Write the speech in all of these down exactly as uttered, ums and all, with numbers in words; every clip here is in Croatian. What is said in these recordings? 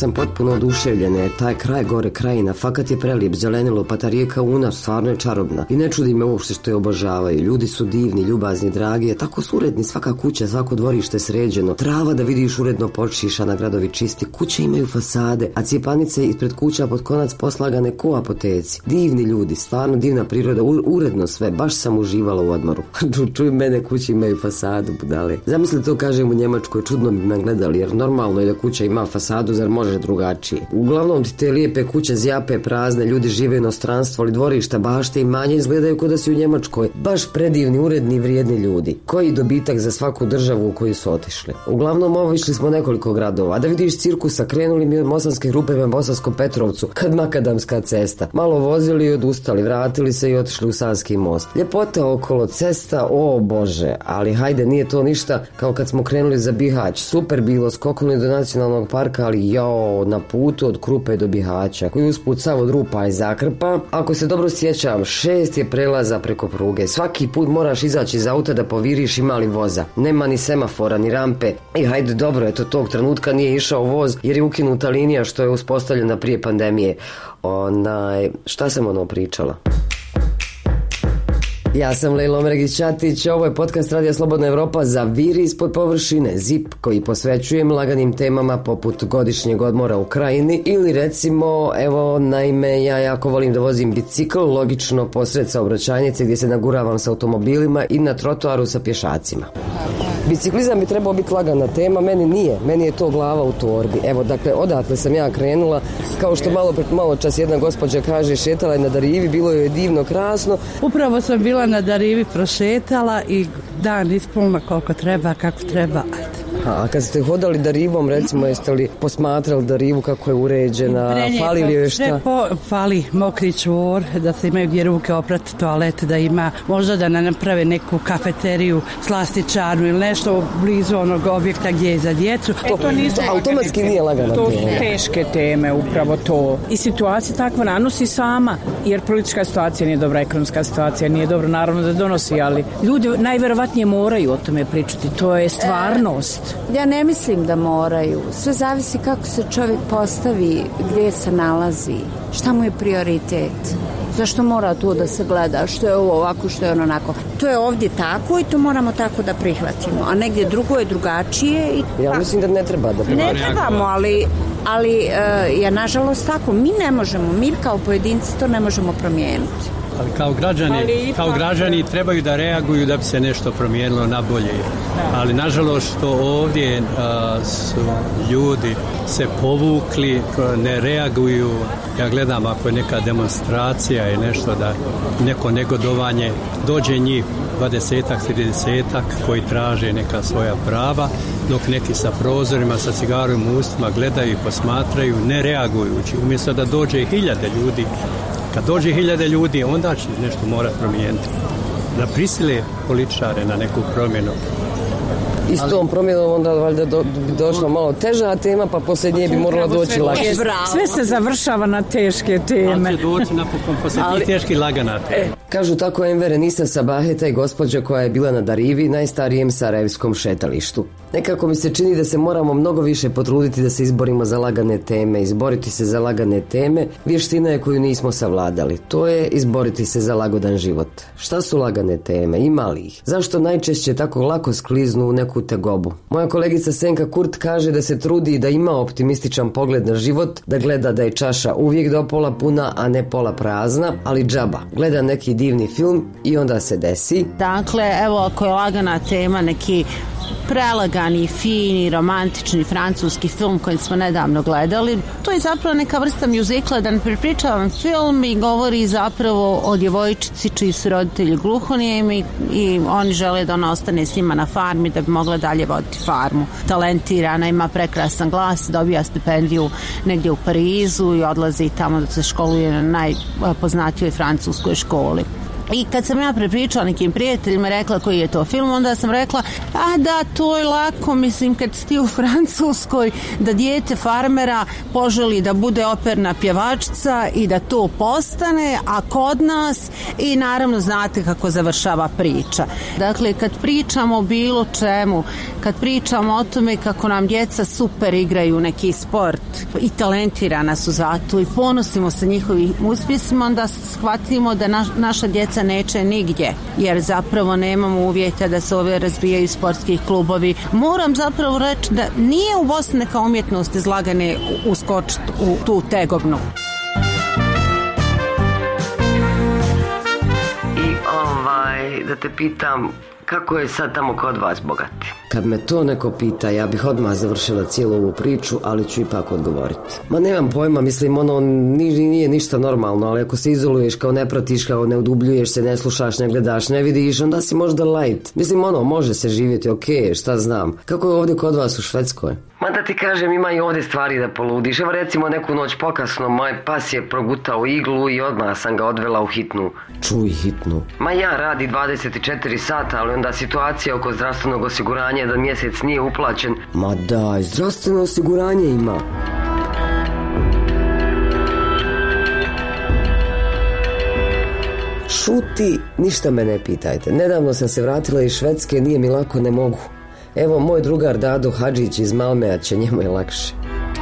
sam potpuno oduševljena jer taj kraj gore krajina fakat je prelijep, zelenilo, pa ta rijeka Una stvarno je čarobna. I ne čudi me uopšte što je obožavaju. Ljudi su divni, ljubazni, dragi, tako su uredni, svaka kuća, svako dvorište sređeno. Trava da vidiš uredno počišana, gradovi čisti, kuće imaju fasade, a cijepanice ispred kuća pod konac poslagane ko apoteci. Divni ljudi, stvarno divna priroda, u, uredno sve, baš sam uživala u odmoru. Čuj mene, kuće imaju fasadu, budale. Zamisli to kažem u Njemačkoj, čudno bi me gledali, jer normalno je da kuća ima fasadu, zar može drugačije. Uglavnom ti te lijepe kuće zjape prazne, ljudi žive u inostranstvu, ali dvorišta, bašte i manje izgledaju kao da si u Njemačkoj. Baš predivni, uredni, vrijedni ljudi. Koji dobitak za svaku državu u koju su otišli. Uglavnom ovo išli smo nekoliko gradova, a da vidiš cirkusa, krenuli mi od Mosanske Rupe prema Bosanskom Petrovcu, kad makadamska cesta. Malo vozili i odustali, vratili se i otišli u Sanski most. Ljepota okolo, cesta, o bože, ali hajde, nije to ništa kao kad smo krenuli za Bihać. Super bilo, skoknuli do nacionalnog parka, ali jao, na putu od Krupe do Bihaća, koji usput sav od rupa i zakrpa. Ako se dobro sjećam, šest je prelaza preko pruge. Svaki put moraš izaći iz auta da poviriš ima li voza. Nema ni semafora, ni rampe. I hajde, dobro, eto tog trenutka nije išao voz jer je ukinuta linija što je uspostavljena prije pandemije. Onaj, šta sam ono pričala? Ja sam Lejla Omregić-Ćatić, ovo je podcast Radija Slobodna Evropa za Viri ispod površine, zip, koji posvećujem laganim temama poput godišnjeg odmora u krajini ili recimo, evo, naime, ja jako volim da vozim bicikl, logično posred saobraćajnice gdje se naguravam sa automobilima i na trotoaru sa pješacima. Biciklizam bi trebao biti lagana tema, meni nije, meni je to glava u torbi. Evo, dakle, odatle sam ja krenula, kao što malo, malo čas jedna gospođa kaže, šetala je na Darivi, bilo joj je divno, krasno. Upravo sam bila na Darivi, prošetala i dan ispunila koliko treba, kako treba, ajde. A kad ste hodali Darivom, recimo, jeste li posmatrali Darivu kako je uređena, fali li joj šta? Po, fali mokri čvor, da se imaju gdje ruke oprati, toalet, da ima, možda da naprave neku kafeteriju, slastičarnu ili nešto blizu onog objekta gdje je za djecu. E, to, to nisu automatski nije lagana to tema. To su teške teme, upravo to. I situacija takva nanosi sama, jer politička situacija nije dobra, ekonomska situacija nije dobra, naravno da donosi, ali ljudi najvjerovatnije moraju o tome pričati, to je stvarnost. Ja ne mislim da moraju. Sve zavisi kako se čovjek postavi, gdje se nalazi, šta mu je prioritet. Zašto mora to da se gleda, što je ovo ovako, što je ono onako. To je ovdje tako i to moramo tako da prihvatimo. A negdje drugo je drugačije. I... Ja mislim da ne treba da prihvatimo. Ne trebamo, ali, ali uh, je nažalost tako. Mi ne možemo, mi kao pojedinci to ne možemo promijeniti. Ali kao građani, ali kao građani trebaju da reaguju da bi se nešto promijenilo na bolje. Da. Ali nažalost što ovdje a, su ljudi se povukli, ne reaguju. Ja gledam ako je neka demonstracija i nešto da neko negodovanje dođe njih dvadesetak, tridesetak koji traže neka svoja prava, dok neki sa prozorima, sa cigarom u ustima gledaju i posmatraju, ne reagujući. Umjesto da dođe hiljade ljudi. Kad dođe hiljade ljudi, onda će nešto morati promijeniti. Da prisile političare na neku promjenu. I s tom promjenom onda valjda do, bi došla malo teža tema, pa poslije nje bi morala doći lakše. Sve se završava na teške teme. Ali će doći napokon poslije tih teških lagana tema. Kažu tako Enver Enisa Sabaheta i gospođa koja je bila na Darivi, najstarijem sarajevskom šetalištu. Nekako mi se čini da se moramo mnogo više potruditi da se izborimo za lagane teme. Izboriti se za lagane teme vještina je koju nismo savladali. To je izboriti se za lagodan život. Šta su lagane teme? Ima li ih? Zašto najčešće tako lako skliznu u neku tegobu? Moja kolegica Senka Kurt kaže da se trudi da ima optimističan pogled na život, da gleda da je čaša uvijek do pola puna, a ne pola prazna, ali džaba. Gleda neki divni film i onda se desi. Dakle, evo ako je lagana tema neki prelagani, fini, romantični francuski film koji smo nedavno gledali. To je zapravo neka vrsta mjuzikla, da ne prepričavam film i govori zapravo o djevojčici čiji su roditelji gluhonijemi i oni žele da ona ostane s njima na farmi da bi mogla dalje voditi farmu. Talentirana, ima prekrasan glas, dobija stipendiju negdje u Parizu i odlazi tamo da se školuje na najpoznatijoj francuskoj školi. I kad sam ja prepričala nekim prijateljima, rekla koji je to film, onda sam rekla, a da, to je lako, mislim, kad si ti u Francuskoj, da dijete farmera poželi da bude operna pjevačica i da to postane, a kod nas, i naravno znate kako završava priča. Dakle, kad pričamo o bilo čemu, kad pričamo o tome kako nam djeca super igraju neki sport i talentirana su zato i ponosimo se njihovim uspjesima, onda shvatimo da naš, naša djeca neće nigdje, jer zapravo nemamo uvjeta da se ove razvijaju sportski klubovi. Moram zapravo reći da nije u Bosni neka umjetnost izlagane uskočiti u tu tegobnu. I ovaj, da te pitam, kako je sad tamo kod vas bogati? Kad me to neko pita, ja bih odmah završila cijelu ovu priču, ali ću ipak odgovoriti. Ma nemam pojma, mislim, ono nije, nije ništa normalno, ali ako se izoluješ, kao ne pratiš, kao ne udubljuješ se, ne slušaš, ne gledaš, ne vidiš, onda si možda light. Mislim, ono, može se živjeti, okej, okay, šta znam. Kako je ovdje kod vas u Švedskoj? Ma da ti kažem, ima i ovdje stvari da poludiš. Evo recimo neku noć pokasno, moj pas je progutao iglu i odmah sam ga odvela u hitnu. Čuj, hitnu? Ma ja radi dvadeset četiri sata, ali onda situacija oko zdravstvenog osiguranja da mjesec nije uplaćen. Ma daj, zdravstveno osiguranje ima. Šuti, ništa me ne pitajte. Nedavno sam se vratila iz Švedske, nije mi lako, ne mogu. Evo, moj drugar Dado Hadžić iz Malmeja će, njemu je lakše.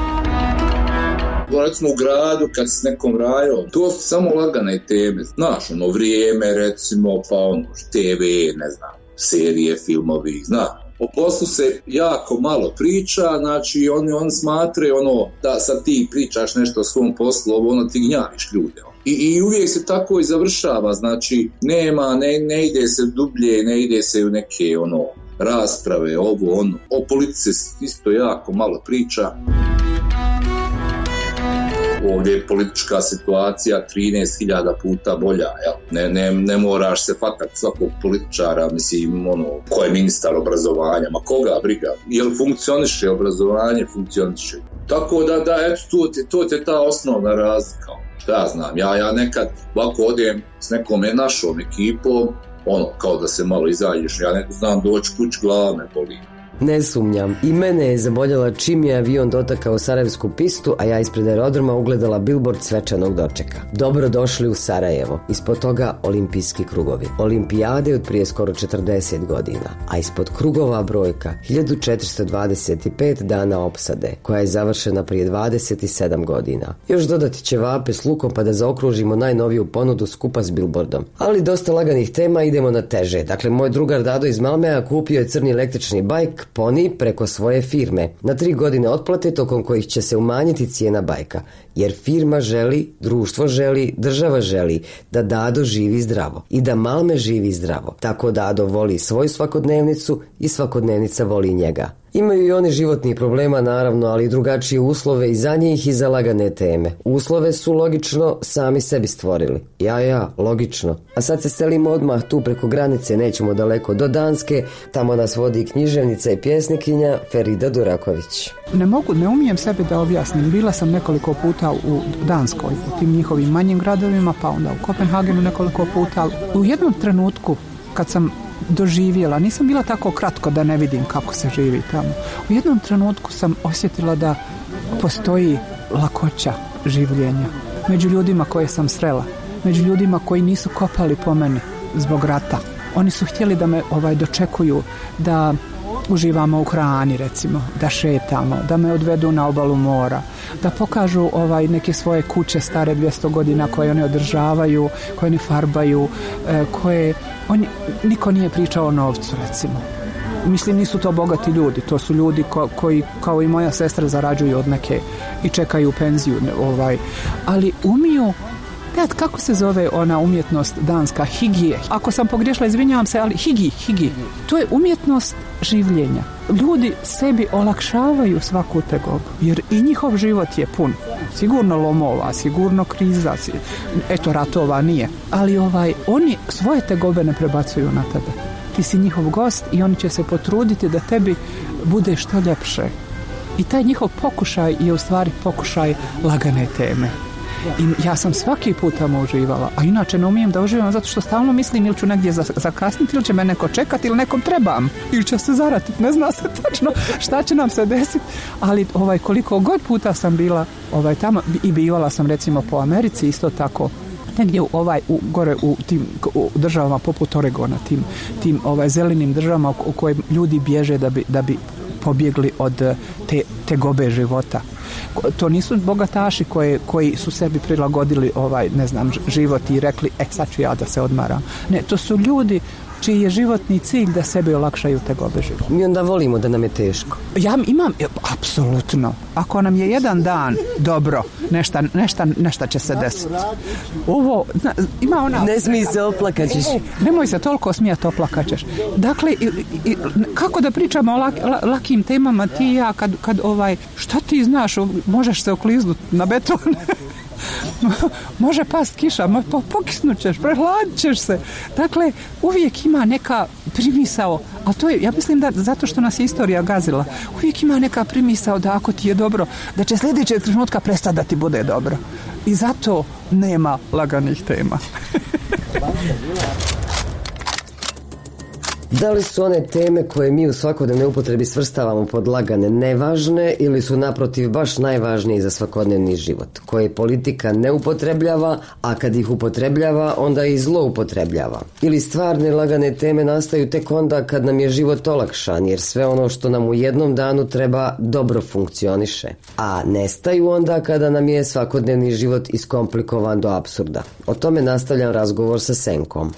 Recimo u gradu, kad s nekom rajom, to su samo lagane teme. Znaš, ono, vrijeme, recimo, pa ono, te ve, ne znam, serije, filmovi, znaš. O poslu se jako malo priča, znači oni, oni smatraju ono, da sad ti pričaš nešto o svom poslu, ovo ono, ti gnjaviš ljude. I, I uvijek se tako i završava, znači nema, ne, ne ide se dublje, ne ide se u neke ono rasprave, ovo ono. O politici isto jako malo priča. Ovdje je politička situacija trinaest hiljada puta bolja, jel? Ne, ne, ne moraš se fatati svakog političara, mislim, ono, ko je ministar obrazovanja, ma koga briga, jel funkcioniše obrazovanje, funkcioniše. Tako da, da, eto, to te, to te ta osnovna razlika. Šta ja znam, ja, ja nekad ovako odem s nekom našom ekipom, ono, kao da se malo izađeš, ja ne znam doći kuć, glava me boli. Ne sumnjam. I mene je zaboljela čim je avion dotakao Sarajevsku pistu, a ja ispred aerodroma ugledala bilbord svečanog dočeka. Dobro došli u Sarajevo. Ispod toga olimpijski krugovi. Olimpijade od prije skoro četrdeset godina. A ispod krugova brojka hiljadu četiristo dvadeset pet dana opsade, koja je završena prije dvadeset sedam godina. Još dodati ćevape s lukom pa da zaokružimo najnoviju ponudu skupa s bilbordom. Ali dosta laganih tema, idemo na teže. Dakle, moj drugar Dado iz Malmeja kupio je crni električni bajk Poni preko svoje firme na tri godine otplate tokom kojih će se umanjiti cijena bajka, jer firma želi, društvo želi, država želi da Dado živi zdravo i da Malme živi zdravo. Tako Dado voli svoju svakodnevnicu i svakodnevnica voli njega. Imaju i oni životnih problema, naravno, ali i drugačije uslove i za njih i za lagane teme. Uslove su logično sami sebi stvorili. Ja, ja, logično. A sad se selimo odmah tu preko granice, nećemo daleko do Danske, tamo nas vodi književnica i pjesnikinja Ferida Duraković. Ne mogu, ne umijem sebi da objasnim. Bila sam nekoliko puta u Danskoj, u tim njihovim manjim gradovima, pa onda u Kopenhagenu nekoliko puta. U jednom trenutku, kad sam doživjela, nisam bila tako kratko da ne vidim kako se živi tamo. U jednom trenutku sam osjetila da postoji lakoća življenja među ljudima koje sam srela, među ljudima koji nisu kopali po meni zbog rata. Oni su htjeli da me ovaj dočekuju, da uživamo u hrani, recimo, da šetamo, da me odvedu na obalu mora, da pokažu ovaj neke svoje kuće stare dvjesto godina koje oni održavaju, koje oni farbaju, koje on, niko nije pričao o novcu, recimo. Mislim, nisu to bogati ljudi, to su ljudi ko, koji, kao i moja sestra, zarađuju od neke i čekaju penziju, ovaj, ali umiju. Gledaj, kako se zove ona umjetnost danska? Higije. Ako sam pogriješila, izvinjavam se, ali higi, higi. To je umjetnost življenja. Ljudi sebi olakšavaju svaku tegobu, jer i njihov život je pun. Sigurno lomova, sigurno kriza, eto ratova nije. Ali ovaj, oni svoje tegobe ne prebacuju na tebe. Ti si njihov gost i oni će se potruditi da tebi bude što ljepše. I taj njihov pokušaj je u stvari pokušaj lagane teme. I ja sam svaki put tamo uživala, a inače ne umijem da uživam zato što stalno mislim ili ću negdje zakasniti ili će me neko čekati ili nekom trebam ili će se zaratiti, ne zna se točno šta će nam se desiti, ali ovaj, koliko god puta sam bila ovaj, tamo i bivala sam recimo po Americi isto tako negdje u, ovaj, u, gore u tim u državama poput Oregona, tim, tim ovaj, zelenim državama u, u kojim ljudi bježe da bi, da bi pobjegli od te, te gobe života. To nisu bogataši koje, koji su sebi prilagodili ovaj, ne znam, život i rekli, e sad ću ja da se odmaram. Ne, to su ljudi čiji je životni cilj da sebi olakšaju te gobe života. Mi onda volimo da nam je teško. Ja imam, apsolutno. Ako nam je jedan dan dobro, nešta, nešta, nešta će se desiti. Ovo, zna, ima ona... Ne smij se, oplakaćeš. E, nemoj se toliko smijati, oplakaćeš. Dakle, i, i, kako da pričamo o lak, lakim temama ti i ja kad, kad ovaj, šta ti znaš, možeš se okliznuti na beton. Može past kiša, pokisnut ćeš, prehladit ćeš se. Dakle, uvijek ima neka primisao, a to je, ja mislim da zato što nas je istorija gazila, uvijek ima neka primisao da ako ti je dobro, da će sljedećeg trenutka prestati da ti bude dobro. I zato nema laganih tema. Da li su one teme koje mi u svakodnevnoj upotrebi svrstavamo pod lagane nevažne ili su naprotiv baš najvažnije za svakodnevni život, koje politika ne upotrebljava, a kad ih upotrebljava onda i zloupotrebljava? Ili stvarne lagane teme nastaju tek onda kad nam je život olakšan, jer sve ono što nam u jednom danu treba dobro funkcioniše, a nestaju onda kada nam je svakodnevni život iskomplikovan do apsurda. O tome nastavljam razgovor sa Senkom.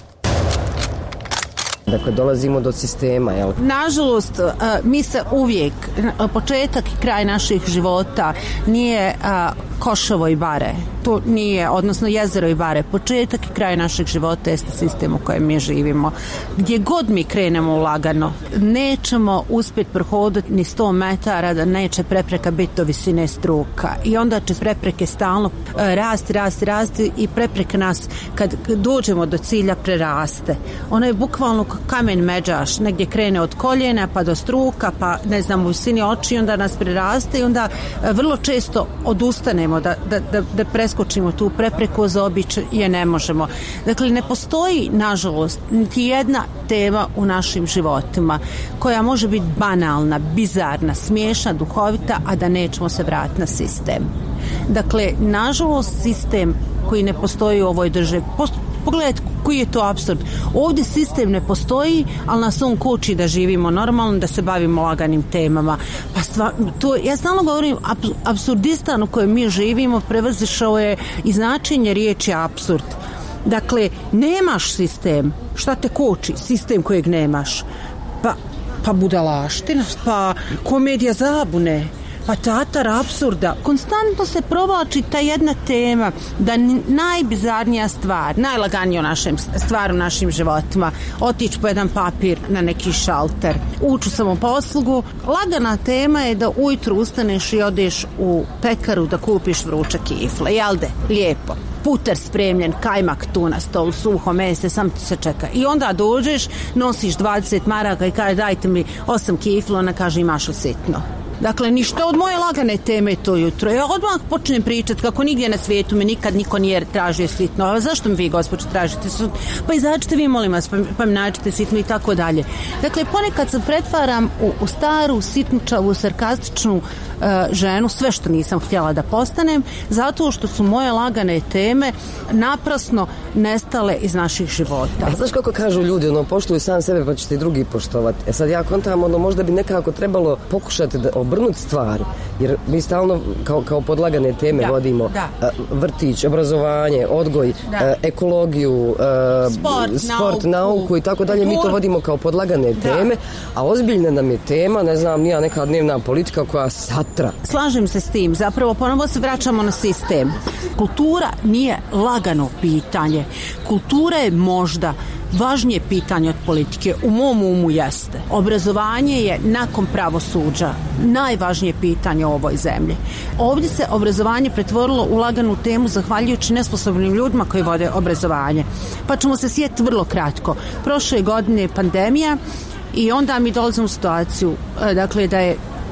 Dakle, dolazimo do sistema, jel? Nažalost, mi se uvijek, početak i kraj naših života nije Koševo i Bare. To nije, odnosno jezero i Bare. Početak i kraj našeg života jeste sistem u kojem mi živimo. Gdje god mi krenemo lagano, nećemo uspjeti prohoditi ni sto metara da neće prepreka biti do visine struka. I onda će prepreke stalno rasti, rasti, rasti i prepreke nas, kad dođemo do cilja, preraste. Ono je bukvalno kamen međaš, negdje krene od koljena pa do struka, pa ne znam, u visini oči, onda nas preraste i onda vrlo često odustanemo da, da, da, da preskočimo tu prepreku, zaobići je ne možemo. Dakle, ne postoji, nažalost, niti jedna tema u našim životima koja može biti banalna, bizarna, smiješna, duhovita, a da nećemo se vratiti na sistem. Dakle, nažalost, sistem koji ne postoji u ovoj državi, pogledajte koji je to apsurd. Ovdje sistem ne postoji, ali nas on koči da živimo normalno, da se bavimo laganim temama. Pa stva, to, ja stalno govorim, apsurdistan u kojem mi živimo prevazišao je i značenje riječi apsurd. Dakle, nemaš sistem. Šta te koči? Sistem kojeg nemaš. Pa, pa budalaština, pa komedija zabune, pa teatar apsurda. Konstantno se provlači ta jedna tema da najbizarnija stvar, najlaganija našem, stvar u našim životima, otići po jedan papir na neki šalter, ući u samoposlugu. Lagana tema je da ujutru ustaneš i odeš u pekaru da kupiš vruće kifle. Jel de? Lijepo. Puter spremljen, kajmak tu na stolu, suho mese, sam ti se čeka. I onda dođeš, nosiš dvadeset maraka i kaže dajte mi osam kifla, ona kaže imaš li sitno. Dakle, ništa od moje lagane teme to jutro. Ja odmah počnem pričati kako nigdje na svijetu mi nikad niko nije tražio sitno. A zašto mi vi, gospođo, tražite sitno? Pa izađite vi, molim vas, pa, pa mi nađete sitno i tako dalje. Dakle, ponekad se pretvaram u, u staru, sitničavu, sarkastičnu uh, ženu, sve što nisam htjela da postanem, zato što su moje lagane teme naprasno nestale iz naših života. A znaš kako kažu ljudi, ono, poštuju sam sebe pa ćete i drugi poštovati. E sad ja kontam, ono, možda bi nekako trebalo pokušati da obrnuti stvari, jer mi stalno kao, kao podlagane teme da, vodimo da. vrtić, obrazovanje, odgoj, da. ekologiju, sport, sport nauku, nauku i tako dalje, mi to vodimo kao podlagane da. teme, a ozbiljna nam je tema, ne znam, nija neka dnevna politika koja satra. Slažem se s tim, zapravo ponovo se vraćamo na sistem. Kultura nije lagano pitanje. Kultura je možda važnije pitanje od politike, u mom umu jeste. Obrazovanje je nakon pravosuđa najvažnije pitanje u ovoj zemlji. Ovdje se obrazovanje pretvorilo u laganu temu zahvaljujući nesposobnim ljudima koji vode obrazovanje. Pa ćemo se sjetiti vrlo kratko. Prošle godine je pandemija i onda mi dolazimo u situaciju, dakle, da je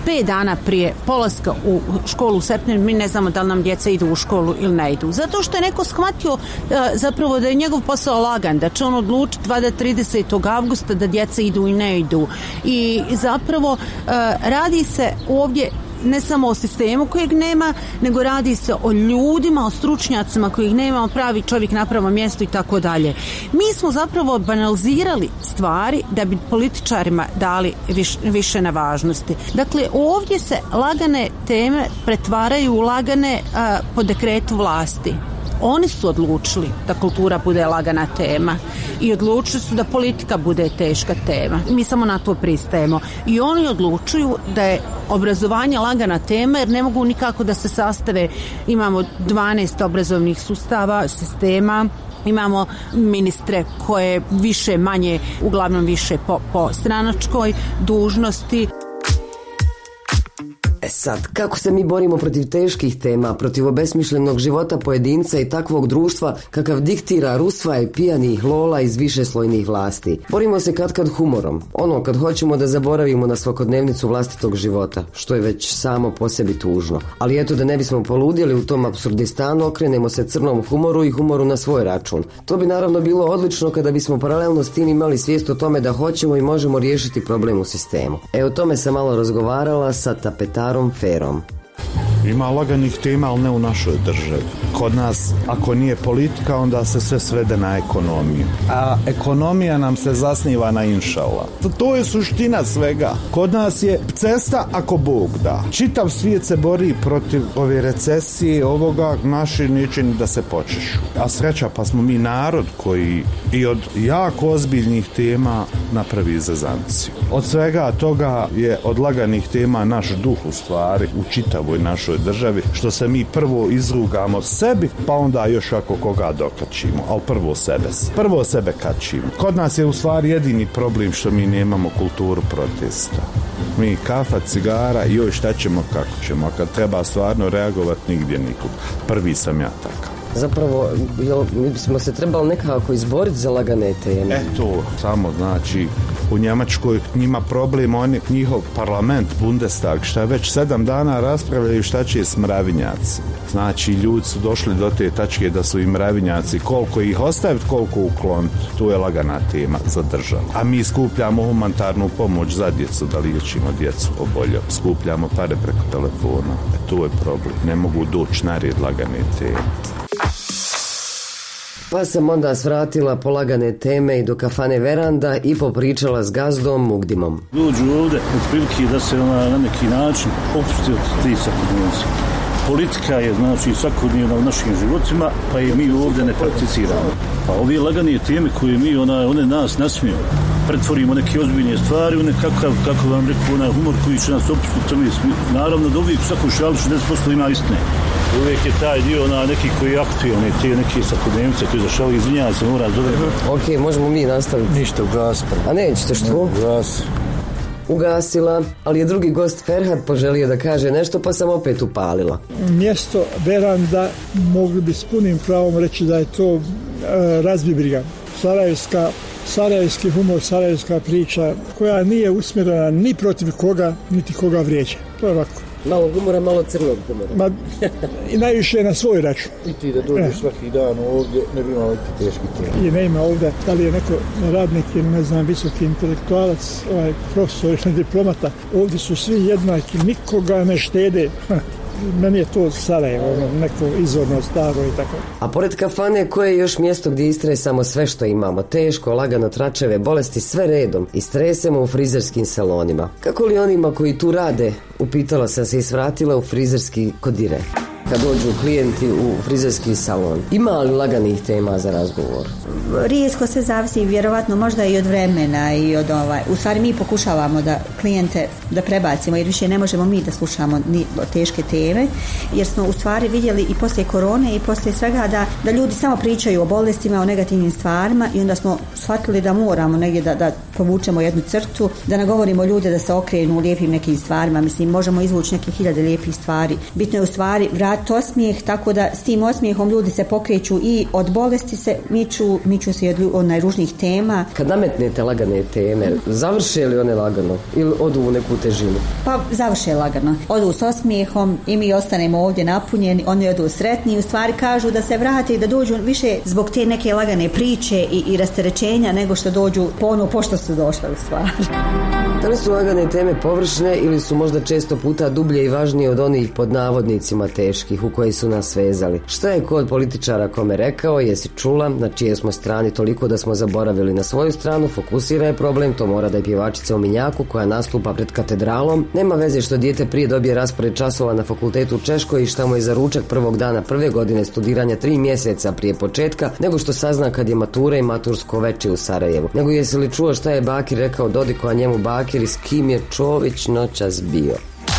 pet dana prije polaska u školu u septembru mi ne znamo da li nam djeca idu u školu ili ne idu. Zato što je neko shvatio zapravo da je njegov posao lagan, da će on odlučiti valjda tridesetog avgusta da djeca idu i ne idu. I zapravo radi se ovdje ne samo o sistemu kojeg nema, nego radi se o ljudima, o stručnjacima kojih nema, pravi čovjek na pravo mjesto i tako dalje. Mi smo zapravo banalizirali stvari da bi političarima dali viš, više na važnosti. Dakle, ovdje se lagane teme pretvaraju u lagane a, po dekretu vlasti. Oni su odlučili da kultura bude lagana tema i odlučili su da politika bude teška tema. Mi samo na to pristajemo. I oni odlučuju da je obrazovanje lagana tema jer ne mogu nikako da se sastave. Imamo dvanaest obrazovnih sustava, sistema, imamo ministre koje više manje, uglavnom više po, po stranačkoj dužnosti. E sad, kako se mi borimo protiv teških tema, protiv obesmišljenog života pojedinca i takvog društva kakav diktira rusva i pijanih lola iz višeslojnih vlasti? Borimo se katkad humorom, ono kad hoćemo da zaboravimo na svakodnevnicu vlastitog života, što je već samo po sebi tužno. Ali eto, da ne bismo poludjeli u tom apsurdistanu, okrenemo se crnom humoru i humoru na svoj račun. To bi naravno bilo odlično kada bismo paralelno s tim imali svijest o tome da hoćemo i možemo riješiti problem u sistemu. E, o tome sam malo razgovarala sa tapetarom Ferom. Ima laganih tema, ali ne u našoj državi. Kod nas, ako nije politika, onda se sve svede na ekonomiju. A ekonomija nam se zasniva na inšala. To je suština svega. Kod nas je cesta ako Bog da. Čitav svijet se bori protiv ove recesije, ovoga, naši ničini da se počešu. A sreća, pa smo mi narod koji i od jako ozbiljnih tema napravi zazanciju. Od svega toga je od laganih tema naš duh u stvari u čitavoj našoj državi, što se mi prvo izrugamo sebi, pa onda još ako koga dokačimo, ali prvo sebe. Prvo sebe kačimo. Kod nas je u stvari jedini problem što mi nemamo kulturu protesta. Mi kafa, cigara i joj šta ćemo, kako ćemo, a kad treba stvarno reagovati nigdje nikud. Prvi sam ja takav. Zapravo, jel, mi bismo se trebali nekako izboriti za lagane teme. Eto, samo znači u Njemačkoj njima problem, oni, njihov parlament, Bundestag, šta već sedam dana raspravljaju šta će s mravinjaci. Znači, ljudi su došli do te tačke da su i mravinjaci, koliko ih ostaviti, koliko ukloniti. To je lagana tema za državu. A mi skupljamo humanitarnu pomoć za djecu, da liječimo djecu obolje. Skupljamo pare preko telefona. E, to je problem. Ne mogu doći na red lagane teme. Pa sam onda svratila polagane teme i do kafane Veranda i popričala s gazdom Mugdimom. Dođu ovdje u prilike da se na, na neki način opusti od tih svakodnevnica. Politika je znači svakodnevna u našim životima, pa i mi ovdje ne prakticiramo. Pa ove lagane teme koje mi, ona, one nas nasmiju, pretvorimo neke ozbiljne stvari u nekakav, kako vam rekao, onaj humor koji će nas opustiti. Naravno da uvijek u svakom šalu šezdeset posto ima istine. Uvijek je taj dio ona neki koji je aktualni, te neke svakodnevnice koji zašao, izvinjava se, mora zove. Ok, možemo mi nastaviti. Ništa, ugaspa. A nećete što? Ugas. Ugasila, ali je drugi gost Ferhat poželio da kaže nešto, pa sam opet upalila. Mjesto Veranda mogli bi s punim pravom reći da je to e, razbibriga. Sarajevska, sarajevski humor, sarajevska priča koja nije usmjerena ni protiv koga, niti koga vrijeđa. To je ovako. Malo humora, malo crnog humora. Ma, i najviše na svoj račun. I ti da dođeš eh. svaki dan ovdje, ne bi imao ti teški tema. I ne ima ovdje, da li je neko radnik ili ne znam, visoki intelektualac, ovaj, profesor ili diplomata. Ovdje su svi jednaki, nikoga ne štede. Meni je to Sarajevo, neko izvorno staro i tako. A pored kafane, koje je još mjesto gdje istresamo sve što imamo? Teško, lagano, tračeve, bolesti, sve redom. Istresemo u frizerskim salonima. Kako li onima koji tu rade? Upitala sam se i svratila u frizerski kodire. Kad dođu klijenti u frizerski salon. Ima li laganih tema za razgovor? Rijetko, sve zavisi, vjerovatno možda i od vremena i od ovaj. U stvari mi pokušavamo da klijente da prebacimo, jer više ne možemo mi da slušamo ni teške teme, jer smo u stvari vidjeli i poslije korone i poslije svega da, da ljudi samo pričaju o bolestima, o negativnim stvarima i onda smo shvatili da moramo negdje da, da povučemo jednu crtu, da nagovorimo ljude da se okrenu u lijepim nekim stvarima. Mislim, možemo izvući neke hiljade lijepih stvari. Bitno je u stvari vratiti dat osmijeh, tako da s tim osmijehom ljudi se pokreću i od bolesti se miču, miču se i od onaj ružnih tema. Kad nametnete lagane teme, završe li one lagano ili odu u neku težinu? Pa završe lagano. Odu s osmijehom i mi ostanemo ovdje napunjeni, oni odu sretni i u stvari kažu da se vrate i da dođu više zbog te neke lagane priče i, i rasterećenja nego što dođu po ono pošto su došle u stvari. Da li su lagane teme površne ili su možda često puta dublje i važnije od onih pod navodnicima teških u koji su nas vezali? Šta je kod političara kome rekao, jesi čula, na čije smo strani toliko da smo zaboravili na svoju stranu, fokusira je problem, to mora da je pjevačica u Minjaku koja nastupa pred katedralom. Nema veze što dijete prije dobije raspored časova na fakultetu u Češkoj i šta mu je za ručak prvog dana prve godine studiranja tri mjeseca prije početka, nego što sazna kad je matura i matursko veče u Sarajevu. Nego jesi li čuo šta je Bakir rekao Dodiku, a njemu Bakir i s kim je Čović noćas bio?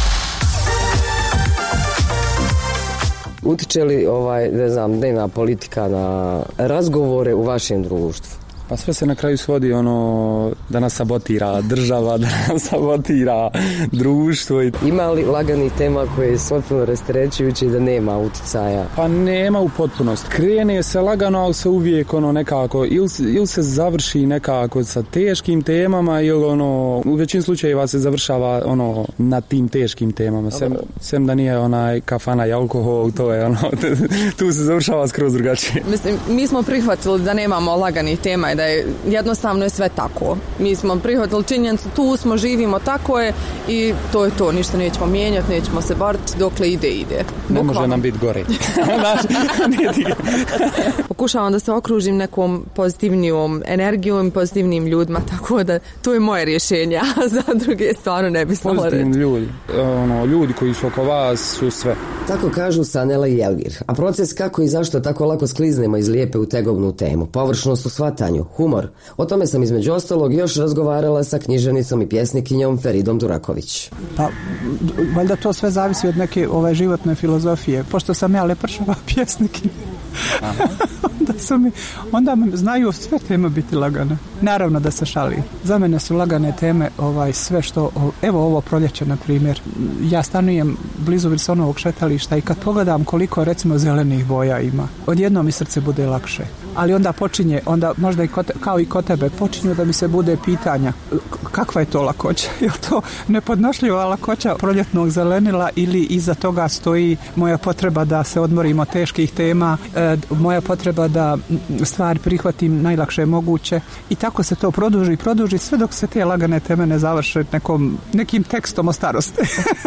Utiče li ovaj, ne znam, dnevna politika na razgovore u vašem društvu? Pa sve se na kraju svodi ono da nas sabotira država, da nas sabotira društvo. Ima li laganih tema koje su potpuno rasterećujuće i da nema uticaja? Pa nema u potpunosti. Krene se lagano, ali se uvijek ono nekako ili, ili se završi nekako sa teškim temama ili ono u većini slučajeva se završava ono na tim teškim temama. Sem, sem da nije onaj kafana i alkohol, to je ono tu se završava skroz drugačije. Mislim, mi smo prihvatili da nemamo laganih tema i da je jednostavno je sve tako. Mi smo prihvatili činjenicu, tu smo, živimo, tako je i to je to, ništa nećemo mijenjati, nećemo se boriti, dokle ide, ide. Ne može nam biti gore. Pokušavam da se okružim nekom pozitivnijom energijom i pozitivnim ljudima, tako da to je moje rješenje, a za druge stvarno ne bi smala reći. Pozitivni ljudi, ono, ljudi koji su oko vas su sve. Tako kažu Sanela i Elgir. A proces kako i zašto tako lako skliznemo iz lijepe u tegovnu temu, površnost u shvatanju, humor. O tome sam između ostalog još razgovarala sa književnicom i pjesnikinjom Feridom Duraković. Pa, valjda to sve zavisi od neke ove životne filozofije. Pošto sam ja lepršava pjesnikinja, onda, su mi, onda mi znaju sve teme biti lagane. Naravno da se šalim. Za mene su lagane teme ovaj, sve što, evo ovo proljeće na primjer. Ja stanujem blizu Wilsonovog šetališta i kad pogledam koliko recimo zelenih boja ima, odjednom mi srce bude lakše. Ali onda počinje, onda možda i kod, kao i kod tebe, počinju da mi se bude pitanja kakva je to lakoća? Je li to nepodnošljiva lakoća proljetnog zelenila ili iza toga stoji moja potreba da se odmorim od teških tema, e, moja potreba da stvari prihvatim najlakše moguće i tako se to produži i produži sve dok se te lagane teme ne završe nekom, nekim tekstom o starosti.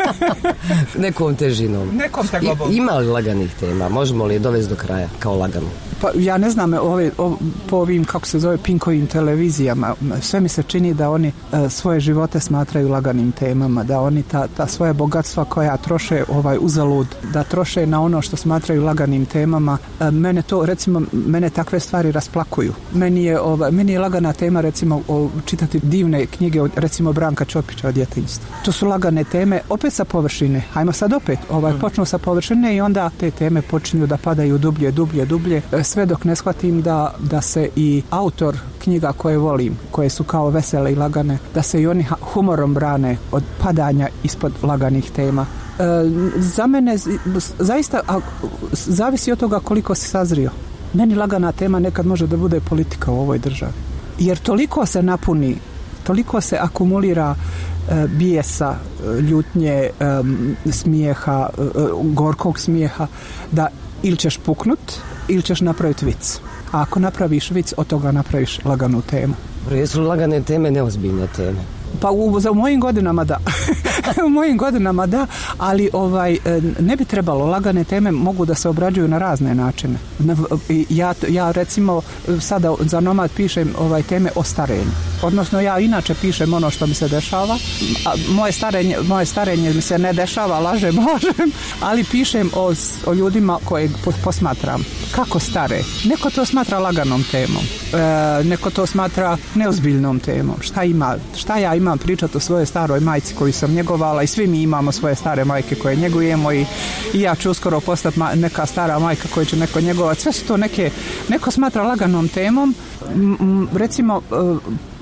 Nekom težinom. Nekom tegobom. I, ima li laganih tema? Možemo li je dovesti do kraja kao lagano? Pa ja ne znam, ove, ove, po ovim, kako se zove, Pinkovim televizijama, sve mi se čini da oni e, svoje živote smatraju laganim temama, da oni ta, ta svoje bogatstva koja troše ovaj uzalud, da troše na ono što smatraju laganim temama. E, mene to, recimo, mene takve stvari rasplakuju. Meni je, ovaj, meni je lagana tema, recimo, o, čitati divne knjige, od, recimo, Branka Čopića o djetinjstvu. To su lagane teme, opet sa površine. Hajmo sad opet, ovaj, počnu sa površine i onda te teme počinju da padaju dublje, dublje, dublje. E, sve dok ne shvatim da, da se i autor knjiga koje volim, koje su kao vesele i lagane, da se i oni humorom brane od padanja ispod laganih tema. E, za mene zaista a, zavisi od toga koliko si sazrio. Meni lagana tema nekad može da bude politika u ovoj državi. Jer toliko se napuni, toliko se akumulira e, bijesa, ljutnje, e, smijeha, e, gorkog smijeha, da ili ćeš puknut, ili ćeš napraviti vic. A ako napraviš vic, od toga napraviš laganu temu. Jesu lagane teme neozbiljne teme? Pa u, za u mojim godinama da. u mojim godinama da, ali ovaj, ne bi trebalo. Lagane teme mogu da se obrađuju na razne načine. Ja, ja recimo sada za Nomad pišem ovaj, teme o starenju. Odnosno ja inače pišem ono što mi se dešava. A moje, starenje, moje starenje mi se ne dešava, lažem, lažem, ali pišem o, o ljudima koje posmatram. Kako stare? Neko to smatra laganom temom. E, neko to smatra neozbiljnom temom. Šta ima? Šta ja imam pričati o svojoj staroj majci koju sam njegovala i svi mi imamo svoje stare majke koje njegujemo i, i ja ću uskoro postati ma, neka stara majka koju će neko njegovati. Sve su to neke, neko smatra laganom temom. M, m, recimo,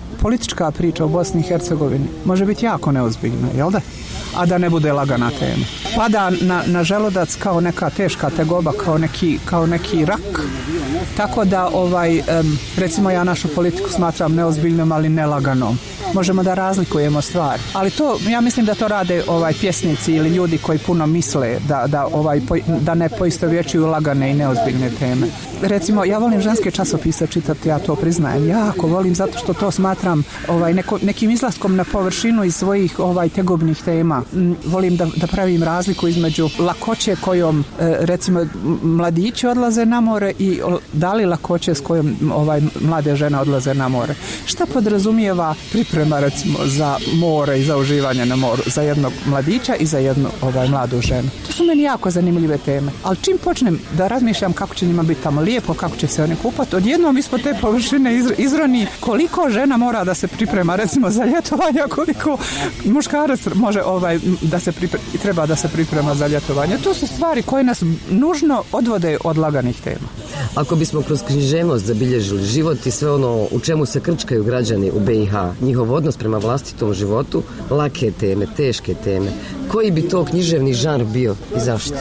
politička priča u Bosni i Hercegovini može biti jako neozbiljna, jel da? A da ne bude lagana tema. Pada na, na želudac kao neka teška tegoba, kao neki, kao neki rak. Tako da, ovaj, um, recimo ja našu politiku smatram neozbiljnom, ali nelaganom. Možemo da razlikujemo stvari. Ali to, ja mislim da to rade ovaj pjesnici ili ljudi koji puno misle da, da, ovaj, da ne poistovjećuju lagane i neozbiljne teme. Recimo, ja volim ženske časopise čitati, ja to priznajem. Jako volim zato što to smatram ovaj, neko, nekim izlaskom na površinu iz svojih ovaj, tegobnih tema. Volim da, da pravim razliku između lakoće kojom recimo mladići odlaze na more i da li lakoće s kojom ovaj, mlade žene odlaze na more. Šta podrazumijeva priprema recimo za more i za uživanje na moru za jednog mladića i za jednu ovaj, mladu ženu. To su meni jako zanimljive teme. Ali čim počnem da razmišljam kako će njima biti tamo lijepo, kako će se oni kupati, odjednom ispod te površine izroni koliko žena mora da se priprema recimo za ljetovanje, koliko muškarac može ovaj, da se priprema, treba da se priprema za ljetovanje. To su stvari koje nas nužno odvode od laganih tema. Ako bismo kroz književnost zabilježili život i sve ono u čemu se krčkaju građani u be i ha, njihov odnos prema vlastitom životu, lake teme, teške teme, koji bi to književni žanr bio i zašto?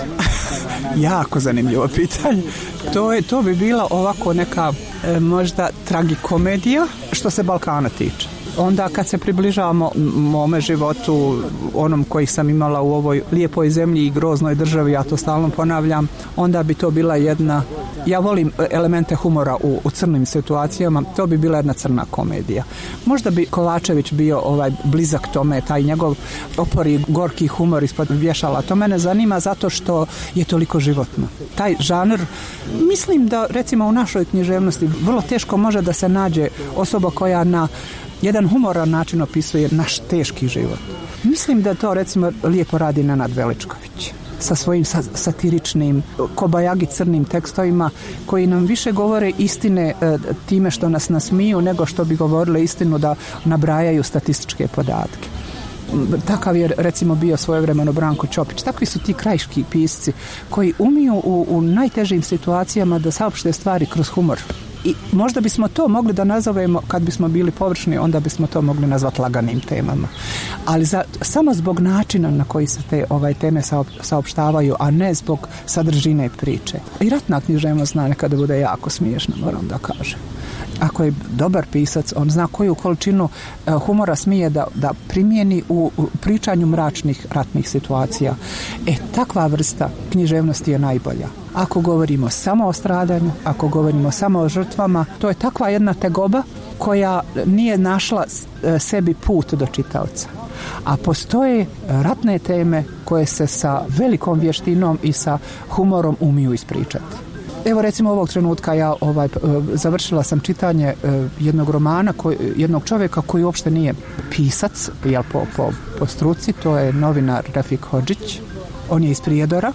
Jako zanimljivo pitanje. To, je, to bi bila ovako neka e, možda tragikomedija što se Balkana tiče. Onda kad se približavamo mome životu, onom koji sam imala u ovoj lijepoj zemlji i groznoj državi, ja to stalno ponavljam, onda bi to bila jedna, ja volim elemente humora u, u crnim situacijama, to bi bila jedna crna komedija. Možda bi Kovačević bio ovaj blizak tome, taj njegov opori gorki humor ispod vješala. To mene zanima zato što je toliko životno. Taj žanr, mislim da recimo u našoj književnosti vrlo teško može da se nađe osoba koja na jedan humoran način opisuje naš teški život. Mislim da to recimo lijepo radi Nenad Veličković sa svojim satiričnim kobajagi crnim tekstovima koji nam više govore istine e, time što nas nasmiju nego što bi govorile istinu da nabrajaju statističke podatke. Takav je recimo bio svojevremeno Branko Ćopić. Takvi su ti krajiški pisci koji umiju u, u najtežim situacijama da saopšte stvari kroz humor. I možda bismo to mogli da nazovemo, kad bismo bili površni, onda bismo to mogli nazvati laganim temama. Ali za, samo zbog načina na koji se te ovaj, teme saop, saopštavaju, a ne zbog sadržine priče. I ratna književnost zna nekada bude jako smiješna, moram da kažem. Ako je dobar pisac, on zna koju količinu humora smije da, da primijeni u, u pričanju mračnih ratnih situacija. E, takva vrsta književnosti je najbolja. Ako govorimo samo o stradanju, ako govorimo samo o žrtvama, to je takva jedna tegoba koja nije našla sebi put do čitaoca. A postoje ratne teme koje se sa velikom vještinom i sa humorom umiju ispričati. Evo recimo ovog trenutka ja ovaj, završila sam čitanje jednog romana, koji, jednog čovjeka koji uopšte nije pisac, jel, po, po, po struci, to je novinar Refik Hodžić. On je iz Prijedora.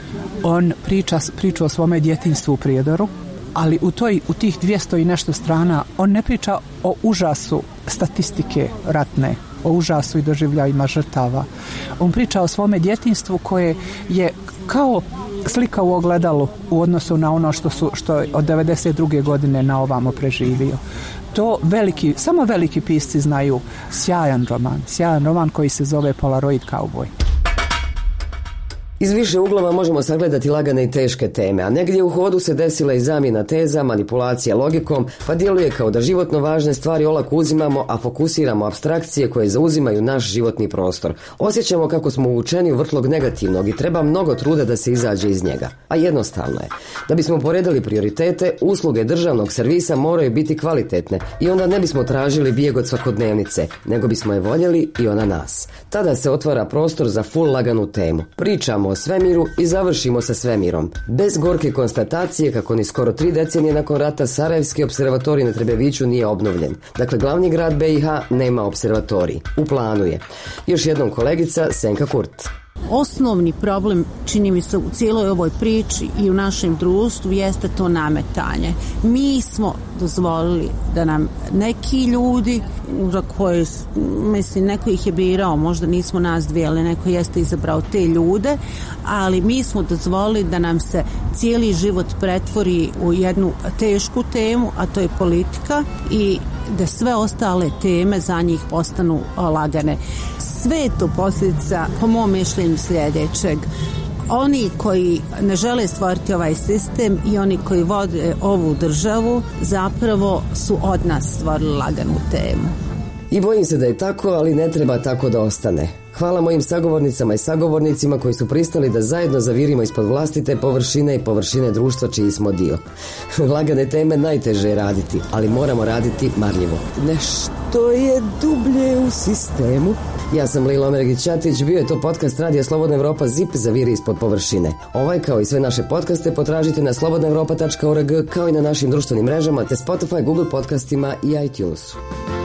On priča priču o svome djetinjstvu u Prijedoru, ali u, toj, u tih dvjesto i nešto strana on ne priča o užasu statistike ratne, o užasu i doživljajima žrtava. On priča o svome djetinjstvu koje je kao slika u ogledalu u odnosu na ono što su što je od devedeset druge godine na ovamo preživio. To veliki, samo veliki pisci znaju. Sjajan roman, sjajan roman koji se zove Polaroid Cowboy. Iz više uglova možemo sagledati lagane i teške teme, a negdje u hodu se desila i zamjena teza, manipulacija logikom, pa djeluje kao da životno važne stvari olako uzimamo, a fokusiramo apstrakcije koje zauzimaju naš životni prostor. Osjećamo kako smo uvučeni u vrtlog negativnog i treba mnogo truda da se izađe iz njega. A jednostavno je. Da bismo poredali prioritete, usluge državnog servisa moraju biti kvalitetne i onda ne bismo tražili bijeg od svakodnevnice, nego bismo je voljeli i ona nas. Tada se otvara prostor za full laganu temu. Pričamo o svemiru i završimo sa svemirom. Bez gorke konstatacije kako ni skoro tri decenije nakon rata Sarajevski observatorij na Trebeviću nije obnovljen. Dakle, glavni grad be i ha nema observatorij. U planu je. Još jednom kolegica Senka Kurt. Osnovni problem, čini mi se, u cijeloj ovoj priči i u našem društvu jeste to nametanje. Mi smo dozvolili da nam neki ljudi, za koje, mislim, neko ih je birao, možda nismo nas dvije, ali neko jeste izabrao te ljude, ali mi smo dozvolili da nam se cijeli život pretvori u jednu tešku temu, a to je politika, i da sve ostale teme za njih postanu lagane. Sve je to posljedica, po mom mišljenju, sljedećeg. Oni koji ne žele stvoriti ovaj sistem i oni koji vode ovu državu zapravo su od nas stvorili laganu temu. I bojim se da je tako, ali ne treba tako da ostane. Hvala mojim sagovornicama i sagovornicima koji su pristali da zajedno zavirimo ispod vlastite površine i površine društva čiji smo dio. Lagane teme najteže je raditi, ali moramo raditi marljivo. Nešto je dublje u sistemu. Ja sam Lila Omergić-Ćatić, bio je to podcast Radija Slobodna Evropa Zip zaviri ispod površine. Ovaj kao i sve naše podcaste potražite na slobodna evropa tačka org kao i na našim društvenim mrežama te Spotify, Google podcastima i iTunesu.